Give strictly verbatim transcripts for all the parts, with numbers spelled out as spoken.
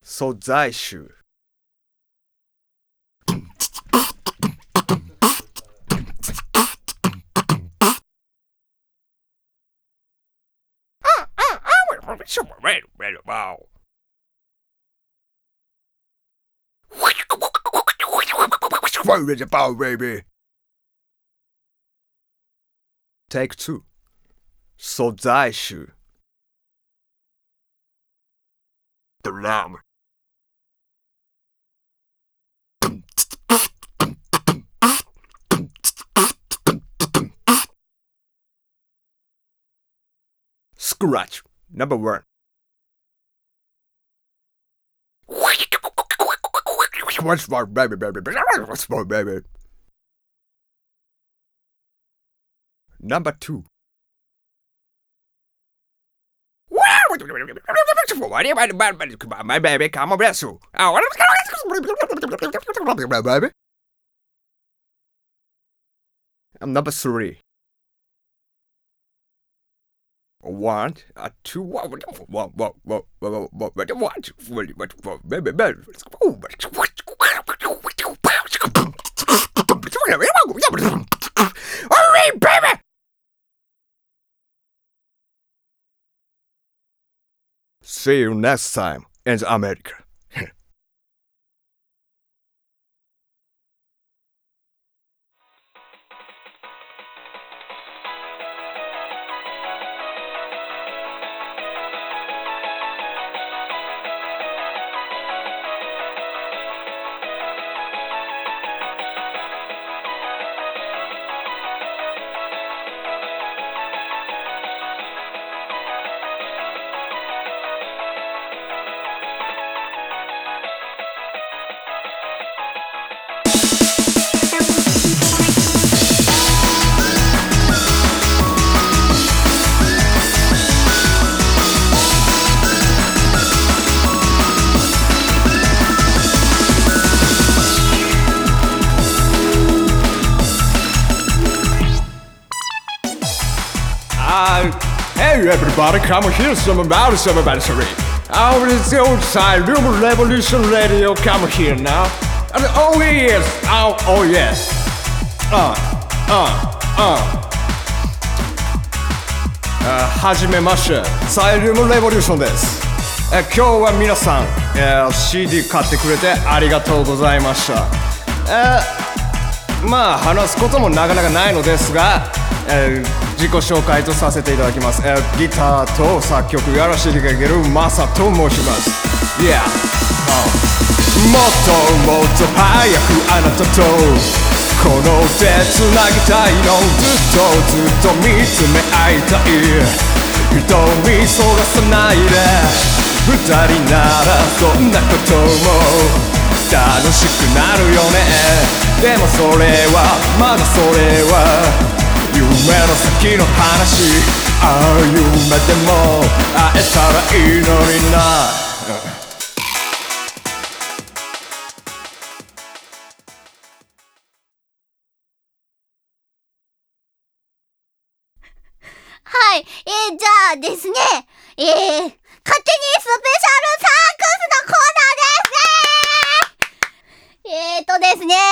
素材集。Take two. 素材集。Drum. Scratch. Number one. What's for baby baby? What's for baby? Number two. My baby, come on, bless you. Baby. Number three. One, a two, one, one, one, one, one, one, one, one, baby, baby. Hurry, baby. See you next time in America. Uh, hey everybody, come here, some about it, some about it, sorry. Oh, it's the old side, Human Revolution Radio, come here now. And, oh yes, oh, oh yes. Uh, uh, uh. あはじめまして、サイリウムレボリューションです。え今日は皆さん、えー、シーディー 買ってくれてありがとうございました。えー、まあ話すこともなかなかないのですが、えー、自己紹介とさせていただきます。えー、ギターと作曲やらせていただけるマサと申します。Yeah、oh. もっともっと早くあなたとこの手つなぎたいの、ずっとずっと見つめ合いたい。瞳そらさないで、二人ならそんなことも楽しくなるよね。でもそれはまだそれは夢の先の話。ああ夢でも会えたらいいのにな。 はい、えー、じゃあですね、えー、勝手にスペシャルサークスのコーナーですね。えーとですね、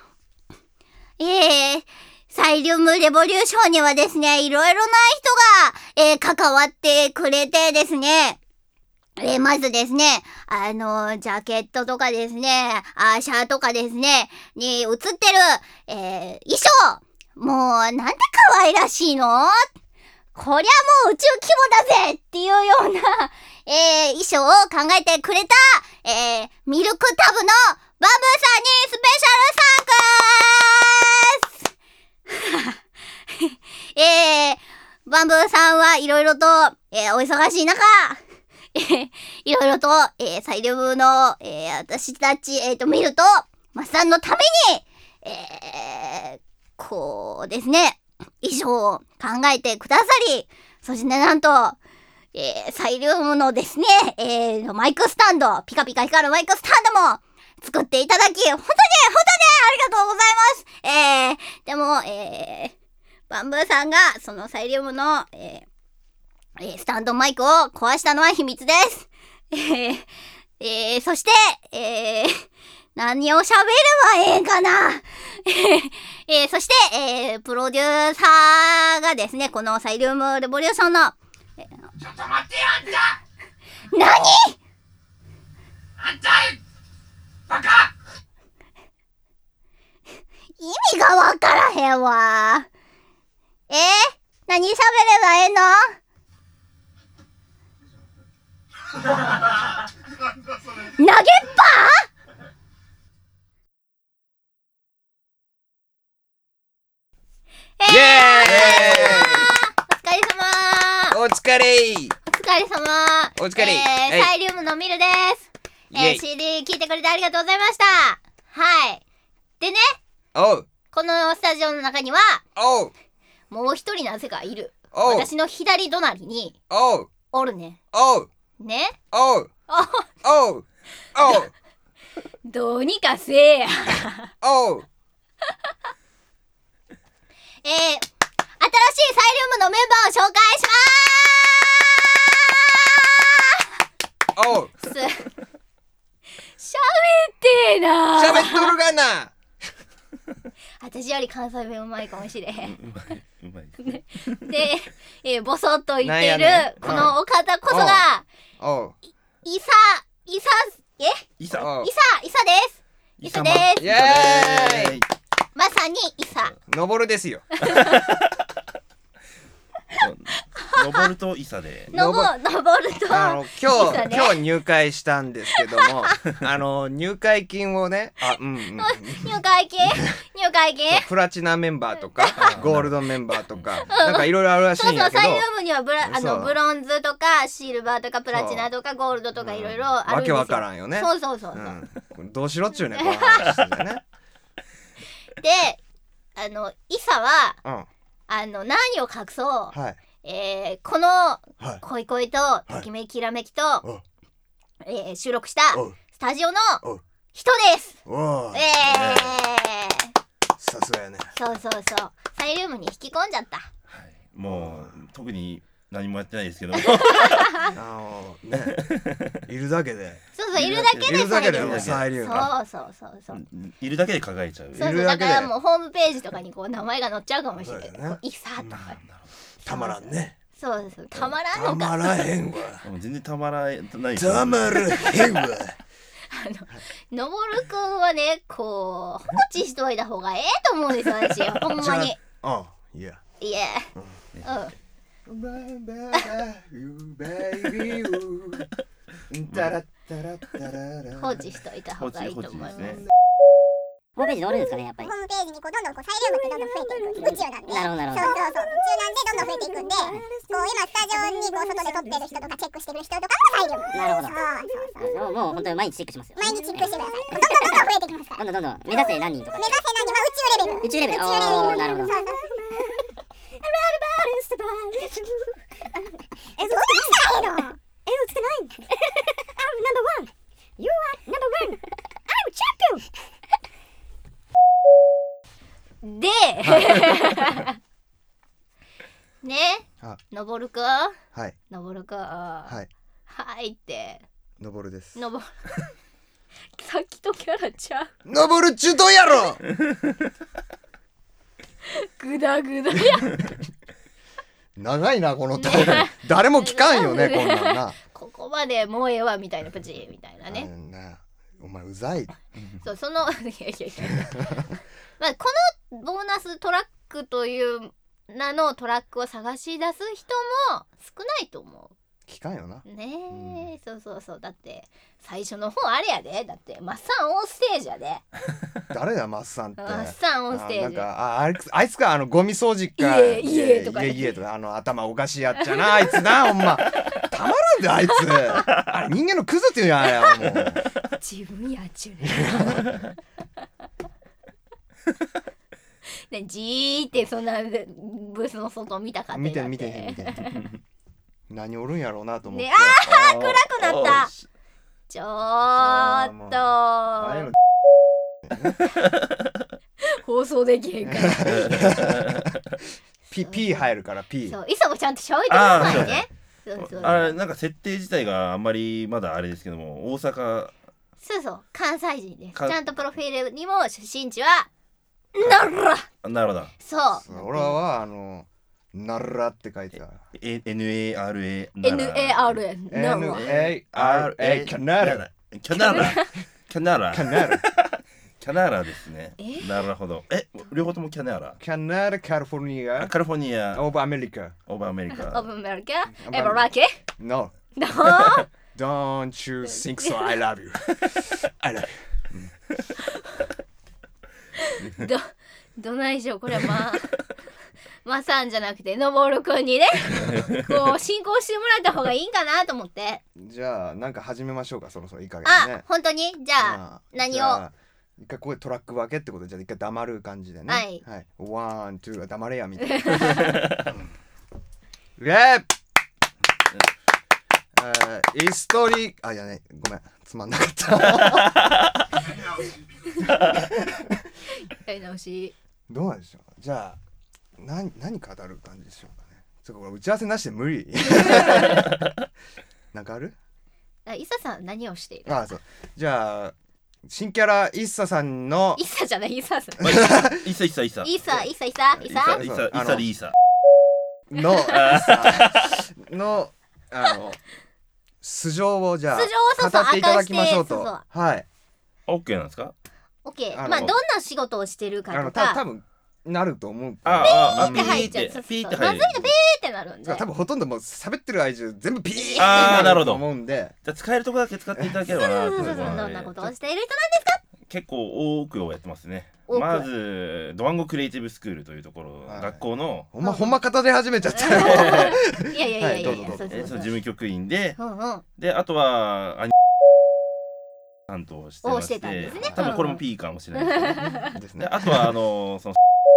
えー、サイリウムレボリューションにはですね、いろいろな人が、えー、関わってくれてですね、えー、まずですね、あのー、ジャケットとかですね、アーシャーとかですね、に映ってる、えー、衣装、もう、なんて可愛らしいの？こりゃもう宇宙規模だぜっていうような、えー、衣装を考えてくれた、えー、ミルクタブのバンブーさんにスペシャルサンクスえー、バンブーさんはいろいろと、えー、お忙しい中、えー、いろいろと、えー、サイリウムの、えー、私たち、えーと、見ると、マスさんのために、えー、こうですね、衣装を考えてくださり、そしてなんと、えー、サイリウムのですね、えー、マイクスタンド、ピカピカ光るマイクスタンドも作っていただき、本当に、本当にありがとうございます。えー、でも、えー、バンブーさんが、そのサイリウムの、えー、スタンドマイクを壊したのは秘密です。えー、 えー、そして、えー、何を喋ればええんかなえー、そして、えー、プロデューサーがですね、このサイリウムレボリューションの、えー、 ちょっと待ってよあんた何あんたバカ意味がわからへんわ。えー、何喋ればええの？投げっぱ？ イエーイお疲れ様お疲れーお疲れ様お疲れえーはいサイリウムのミルです。 イエイえー、シーディー 聞いてくれてありがとうございました。はい。でね、 おうこのスタジオの中には、 おうもう一人なぜかいる。 おう私の左隣に、 おうおるね。 おうねおうおうおうどうにかせえや。 おうえー、新しいサイリウムのメンバーを紹介しまおうーす。しゃべってえなー。 喋っとるがな私より関西弁うまいかもしれへん。 うまいうまいで、えー、ボソッと言っている、 なんやねんこのお方こそが、 おういさ、いさ、えいさおういさ、いさです。いさですイ。エーイまさにいさ。 のぼるですよ登るといさでのぼ、登ると、 あの今いさね日今日入会したんですけどもあの入会金をねあうんうん入会金入会金プラチナメンバーとかゴールドメンバーとかなんかいろいろあるらしいそうそう、 んやけどサイリウムにはブラあそうのブロンズとかシルバーとかプラチナとかゴールドとかいろいろあるんですよ。 わけわからんよねそうそうそうそう。 うんどうしろっちゅうねこの話でねで、あのイサはうんあの何を隠そう、 はいえー、このはい恋恋とときめきらめきと、 おうえー、収録したおうスタジオのおう人です。 おーえー、 さすがやねそうそうそう。サイリウムに引き込んじゃった。 もう特に何もやってないですけどあのねいるだけでそうそう、いるだけでいるだけでもサイリウム。 サイリウムそうそうそうそう。 いるだけで輝いちゃうそうそう、 いるだけでだからもうホームページとかにこう名前が載っちゃうかもしれない。 そうだよねこうイサとか。 たまらんねそうそう、たまらんたのか。 まらへんわもう全然たまらないですたまらへんわのぼるくんはね、こう放置しといた方がええと思うんですよ、私。ほんまに。 あいやいえ。うん。放置しといた方がいいと思います。 ホームページでおるんですかね、やっぱり。 ホームページにこうどんどんこうサイリウムってどんどん増えていく宇宙なんで、 なるほどなるほどそうそうそう、宇宙なんでどんどん増えていくんで、こう今スタジオにこう外で撮ってる人とかチェックしてる人とかもサイリウム。 なるほどそうそうそう、 もうもう本当に毎日チェックしますよ。 毎日チェックしてください。どんどんどんどん増えてきますから。 どんどんどんどん目指せ何人とか。 目指せ何は宇宙レベル。 宇宙レベル。 宇宙レベル。 おー、なるほど。 そうそうえ、どうしたらええの？え、映ってない。I'm number one. You are number one. I'm champion. で、ね、 あのぼるくん、 はいのぼるくん、ははいはいって、 のぼるですのぼさっきとキャラちゃう。 のぼるっちゅうとんやろグダグダや。 長いなこのトーク誰も聞かんよねこんなんなここまでもうええわみたいなプチみたいなあね。 んなお前うざいそう、そのいやいやいやまあこのボーナストラックという名のトラックを探し出す人も少ないと思聞かんよなうねえ、そうそうそう、だって最初の方あれやで、だってマッサンオンステージやで、 誰だマッサンってマッサンオンステージ。 あなんかああいつあいつかあのゴミ掃除か家家とか家家とかあの頭おかしいやっちゃなあいつなほんまたまらんであいつあれ人間のクズっていうやんあれはもう自分やっちゅうね。ね、じーってそんなブースの外見たかって見てだって見て見て何おるんやろうなと思って、 ね、あー暗くなった。ちょーっとああいうの放送できへんからピ P 入るから P そう、いそもちゃんとしゃべってくださいね。 そうそうあれなんか設定自体があんまりまだあれですけども、大阪そうそう関西人です。ちかゃんとプロフィールにも出身地はならなるほど。 そう俺はあのナラって書いてた。 え エヌエーアールエーエヌエーアールエー な N ら A R A キャナラキャナラキャナラキャナラキャナラですね。 えなるほど。え、両方ともキャナラ。 キャナラカリフォルニアあカリフォルニア、 オブアメリカ。 オーバーアメリオカ。 ブアメリカエバラケ No ど Don't you think so I love you I love you どどないしょこれはまあまさんじゃなくてのぼるくんにねこう進行してもらった方がいいんかなと思って。 じゃあなんか始めましょうか、そろそろいい加減あ、 ね。 本当にじゃあまあ何をじゃあ一回ここでトラック分けってことで、じゃあ一回黙る感じでね。 はいはい。ワン、ツー、黙れやみたいな。レッイストリー、あ、いやね、ごめん、つまんなかった。 やり直し。 どうなんでしょう。じゃあ、何、何語る感じでしょうかね。ちょっとこれ打ち合わせなしで無理。なんかある？ あ、イサさん何をしている？ あ、そう。じゃあ、新キャライッサさんのイサじゃないイサさん。 イサイサイサ。 イサイサイサイサイサイサリーサ。 のイッサのあの素性をじゃあ素性をそうそう語っていただきましょうと。 明かしてはい。 オッケーなんですか？ オッケー。 あのまあどんな仕事をしてるかあのとか。 た多分なると思う。 あああピーって入っちゃう。そうそうピーってまずい入る。 とピーってなるんで。 多分ほとんどもう喋ってる間中全部ピーってあーなるほどと思うんで。 じゃあ使えるとこだけ使っていただければなとそうそうそう。 思いますどんなことをしている人なんですか？ 結構多くをやってますね。 多くまずドワンゴクリエイティブスクールというところ、 はい学校の、 ほんまほんま語り始めちゃったよ。 いやいやいやいやいや。 はいどうぞどうぞそうそうそうえーその事務局員で、 うんうん。 であとはアニ担当してましをしてたんですね多分これも P かもしれないですけど、 ですね。 であとはあのその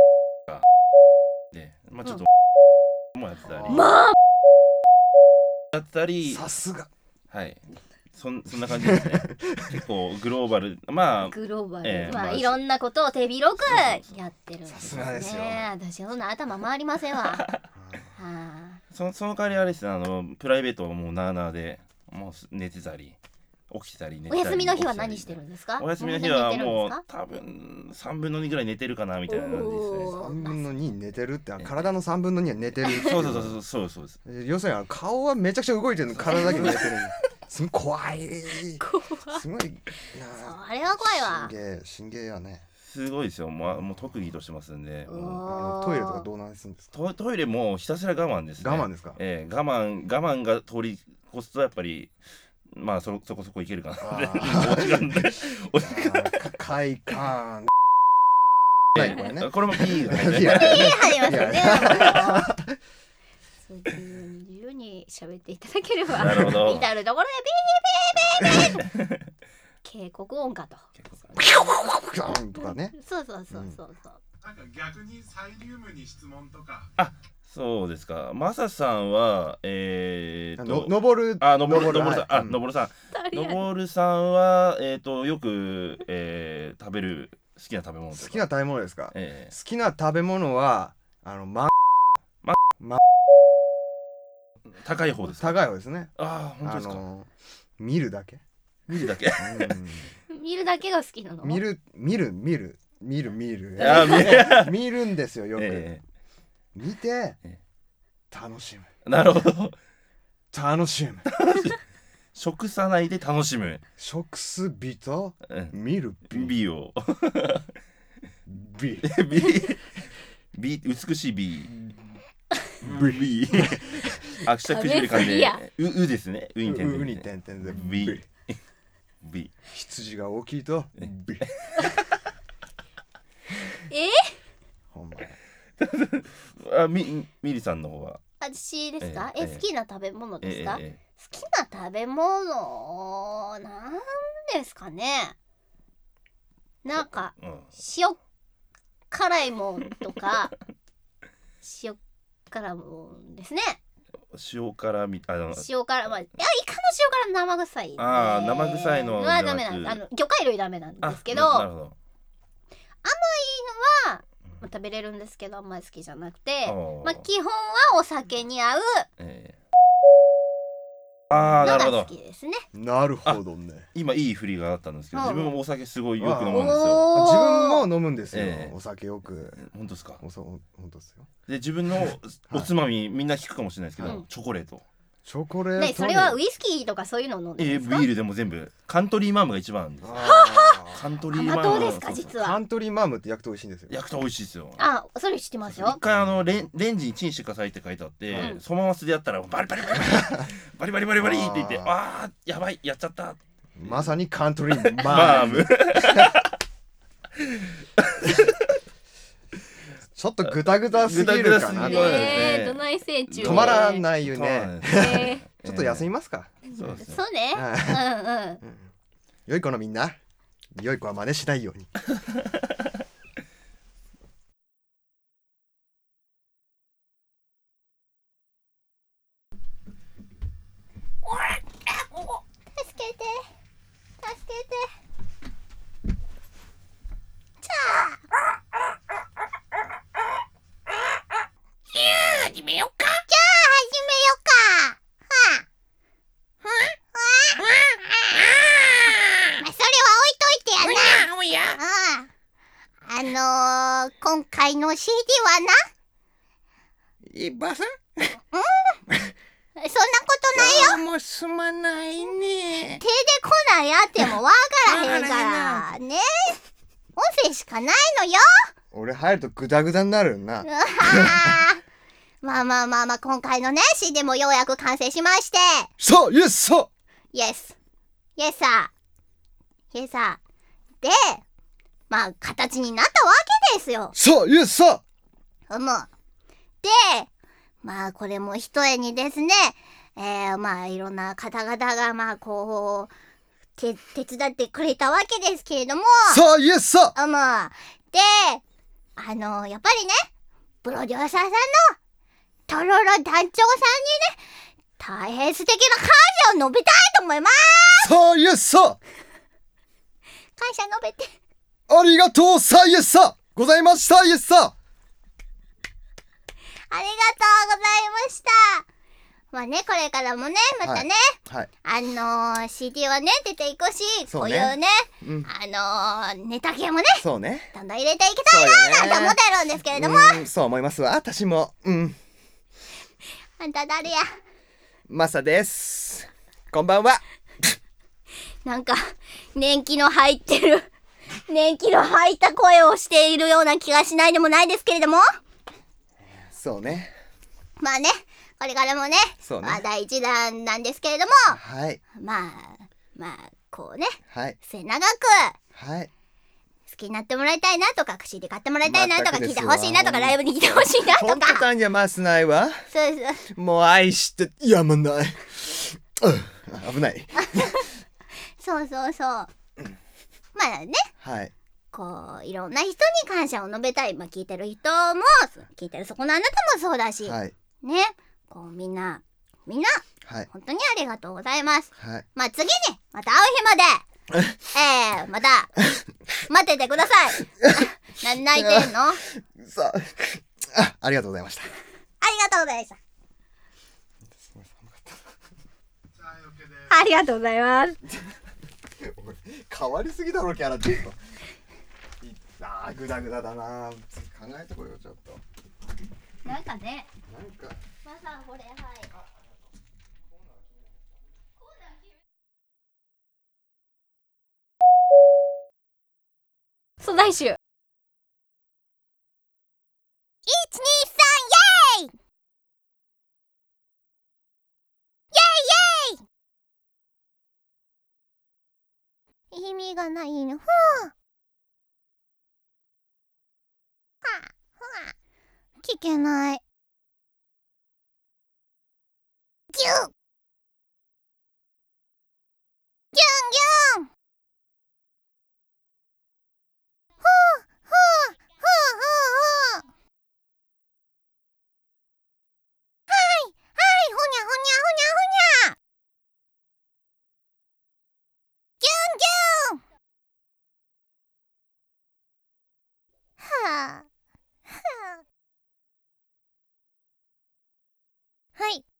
でまあちょっともやってたり、 まあやってたり、 さすが。 はいそんそんな感じですね。結構グローバル、まあグローバル、 ええまあまあいろんなことを手広くやってるんですね。 さすがですよ私そんな頭回りませんわ。はあ、 そその代わりあれですね、あのプライベートはもうなあなあでもう寝てたり起きてたり寝てたり。 お休みの日は何してるんですか？ お休みの日はもう寝てるんですか？ 多分さんぶんのにぐらい寝てるかなみたいな感じですね。 おー三分の二寝てるって体の三分の二は寝てる。 そうそうそうそうそうそうです。 要するに顔はめちゃくちゃ動いてるの、体だけ寝てる。すごい怖い。 怖い。 すごいな。 あれは怖いわ。 神経神経やね。 すごいですよ。もうもう特技としてますんで。 うもうあのわートイレとかどうなんするんですか。 トトイレもひたすら我慢ですね。 我慢ですか。 ええ我慢我慢が通り越すとやっぱりまあそそこそこいけるかな。 あお時間でお時間か快感。何これね。 これも P がね。 いやいい入りますよね。 いやそう自由に喋っていただければ。 なるほど至るところでピーピーピーピー。警告音かと。 とかね。 そうそうそうそうそう。 なんか逆にサイリウムに質問とか。 そうですか。マサさんはえー、っのと登る。 あのぼるのぼるさんあはいのぼるさん誰やのぼるさんはえー、っとよく、えー、食べる好きな食べ物とか。 好きな食べ物ですか。 え好きな食べ物はあのまー、高い方ですか。 高い方ですね。 ああ本当あですか。 の見るだけ。 見るだけ。 見るだけが好きなの？ 見る見る見る見る見る。 あー見見るんですよよく。 え見てえ楽しむー、なるほど。 楽しむ。 食さないで楽しむ。 食す美とうん見る美。 美を。 美。 美美美しい美。美。あ、下くじり噛ん食べ過ぎやで。ううですね。うに点々 うに点々で美美。 美。 羊が大きいと美。 え？ ほんま。 あみみりさんの方は。 私ですか？ えええ、好きな食べ物ですか？ え好きな食べ物なんですかね。なんかえうん塩辛いもんとか塩辛いもんですね。 塩辛みあの塩辛まあいやイカの塩辛生臭いんで。 あー生臭いのはではなくダメなんです。あの魚介類ダメなんですけど、 あななるほど。 まあ食べれるんですけどあんまり好きじゃなくて、 あーまあ基本はお酒に合うえああ、なるほどのが好き。ですね。 なるほどね。 今いい振りがあったんですけど、 うん自分もお酒すごいよく飲むんですよ。 おー自分も飲むんですよ、 ええお酒よく。 本当ですか。 おそ本当ですよ。 で自分のおつまみみんな聞くかもしれないですけど、 うんチョコレート。 チョコレートに。 ね、それはウイスキーとかそういうのを飲んでえー、 るんですか？ ビールでも全部カントリーマームが一番です。 あカントリーマーム。 甘党ですかそうそう実は。 カントリーマームって焼くと美味しいんですよ。 焼くと美味しいですよ。 あ、それ知ってますよ一。回あのレンレンジにチンしてくださいって書いてあって、 うんそのまま素でやったらバリバリバリバリバリバリバリバリって言って、 あーあーやばいやっちゃったまさにカントリーマーム。 マーム。 ちょっとグダグダすぎるかな。 グダグダすぎるこれえー、どないせい中。 止まらないよそうなんね。 ですえちょっと休みますか。 そうですね。 ーそうね。 はうんうん。 良い子のみんな、良い子は真似しないように。 助けて。助けて。じゃあ。じゃあ始めようか。じゃあ始めようか。はあ。はあ。はあ。まあそれは置いといてやな。おや。あのー、今回の シーディー はな。 いばさんそんなことないよ。 もうすまないね。 手で来ないあってもわからへんからね。音声しかないのよ。 俺入るとグダグダになるな。 うわーまあまあまあまあ、今回のね シーディー もようやく完成しまして、 そう、イエスそう。 イエスイエスさイエスさで、まあ形になったわけですよ。 そう、イエスそう。 うむ。で、まあこれも一重にですね、えー、まあいろんな方々がまあこう手手伝ってくれたわけですけれども、 そう、イエスそう。 うむ。で、あのやっぱりね、プロデューサーさんのとろろ団長さんにね、大変素敵な感謝を述べたいと思います。 そう、イエスそう。 感謝述べて。 ありがとうさ、イエスさ。ございました、イエスさ。 ありがとうございました。まあね、これからもね、またね、 はい。 あのー、シーディー はね、出ていくし、 そうねこういうね、 うん。 あのー、ネタ系もね、 そうね。 どんどん入れていきたいななんて思ってるんですけれども、 うん、そう思いますわ。私も。うん。 あんた誰や。 マサです。こんばんは。 なんか、年季の入ってる、年季の入った声をしているような気がしないでもないですけれども、 そうね。 まあね、これからもね、 そうねまあ第一弾なんですけれども、 はい。 まあ、まあ、こうね、 はい。 末永く、 はい。 好きになってもらいたいなとか、口で買ってもらいたいなとか、聞いて全くですわほしいなとか、ライブに来てほしいなと本当か、 感じゃますないわ。 そうそう、 もう愛してやまない。うん、危ない。 そうそうそう。まあね、 はい。 こう、いろんな人に感謝を述べたい。まあ聞いてる人も、聞いてるそこのあなたもそうだし、 はい。 ね、こうみんな、みんな、 はい。 本当にありがとうございます。 はい。 まあ次に、また会う日まで、えー、また、待っててください。な、泣いてんの？ありさあ、あ、ありがとうございました。 がとうございました。ありがとうございます。 変わりすぎだろキャラちょっと。ああ、グダグダだな。考えてこいよちょっと。 なんかね、 なんか。 まさこれ、はい。素材集。いち、に、さん、イェーイ！イェーイイェーイ！意味がないの。ふぅ。はあ、はあ、聞けない。ギュッギュンギュン。ふぅふぅふぅふぅふぅ。はいはい、ほにゃほにゃほにゃほにゃ。ギュンギュン。はあはあ。はい。